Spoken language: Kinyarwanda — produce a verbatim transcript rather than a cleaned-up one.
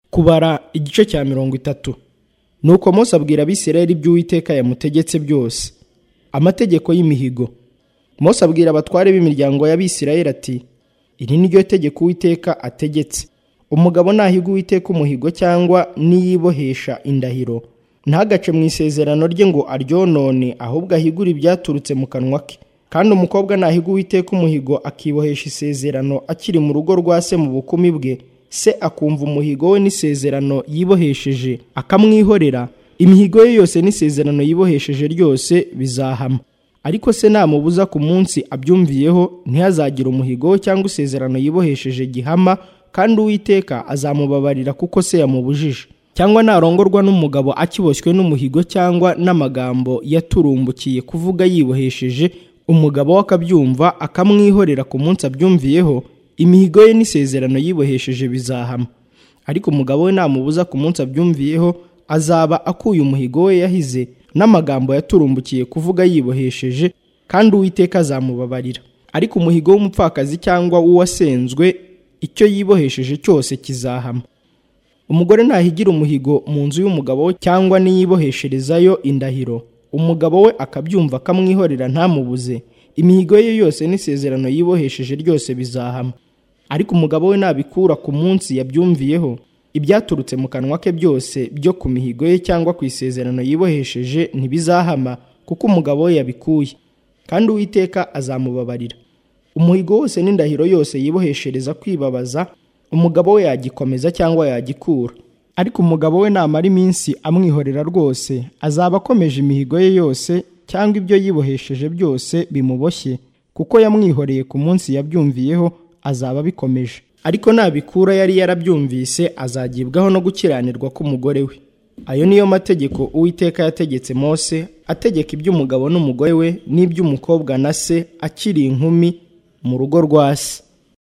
Kubara igice cya mirongo itatu. Nuko Mose abwira Abisirayeli ibyo Uwiteka yamutegetse byose. Amategeko y'imihigo. Mose abwira abatware b'imiryango y'Abisirayeli ati: iri ni ryo tegeko Uwiteka ategetse. Umugabo nahiga Uwiteka umuhigo cyangwa niyibohesha indahiro, ntagace mu isezerano rye ngo aryonone, ahubwo ahigure ibyaturutse mu kanwa ke. Kandi umukobwa nahiga Uwiteka umuhigo akibohesha isezerano akiri mu rugo rwa se mu bukumi bwe, se akumva umuhigo we n'isezerano yibohesheje akamwihorera, imihigo ye yose n'isezerano yibohesheje ryose bizahama. Ariko se namubuza ku munsi abyumviyeho, ntihazagira umuhigo cyangwa isezerano yibohesheje gihama, kandi Uwiteka azamubabarira kuko se yamubujije. Cyangwa narongorwa n'umugabo akiboshywe n'umuhigo cyangwa n'amagambo yaturumbukiye kuvuga yibohesheje, umugabo we akabyumva akamwihorera ku munsi abyumviyeho, imihigo ye n'isezerano yibohesheje bizahama. Ariko umugabo we namubuza ku munsi abyumviyeho, azaba akuye umuhigo we yahize n'amagambo yaturumbukiye kuvuga yibohesheje, kandi Uwiteka azamubabarira. Ariko umuhigo w'umupfakazi cyangwa uwasenzwe, icyo yibohesheje cyose kizahama. Umugore nahigira umuhigo mu nzu y'umugabo we cyangwa niyibohesherezayo indahiro, umugabo we akabyumva akamwihorera ntamubuze, imihigo ye yose n'isezerano yibohesheje ryose bizahama. Ariko umugabo we nabikura ku munsi yabyumviyeho, ibyaturutse mu kanwa ke byose byo ku mihigo ye cyangwa ku isezerano yibohesheje ntibizahama, kuko umugabo we yabikuye, kandi Uwiteka azamubabarira. Umuhigo wose n'indahiro yose yiboheshereza kwibabaza, umugabo we yagikomeza cyangwa yagikura. Ariko umugabo we namara iminsi amwihorera rwose, azaba akomeje imihigo ye yose cyangwa ibyo yibohesheje byose bimuboshye, kuko yamwihoreye ku munsi yabyumviyeho, azaba bikomeje. Ariko nabikura yari yarabyumvise, azagibwaho no gukiranirwa k'umugore we. Ayo niyo mategeko Uwiteka yategetse Mose, ategeka iby'umugabo n'umugore we n'iby'umukobwa na se akiri inkumi mu rugo rwa se.